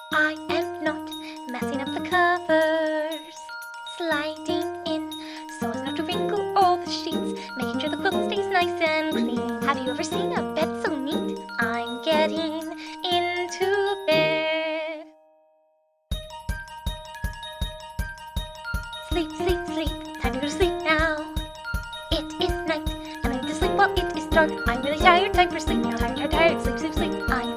I am not messing up the covers, sliding in so as not to wrinkle all the sheets, making sure the quilt stays nice and clean. Have you ever seen a bed so neat? I'm getting into bed. Sleep, sleep, sleep, time to go to sleep now. It is night, and I need to sleep while it is dark. I'm really tired, time for sleep now. Tired, tired, tired, sleep, sleep, sleep. I'm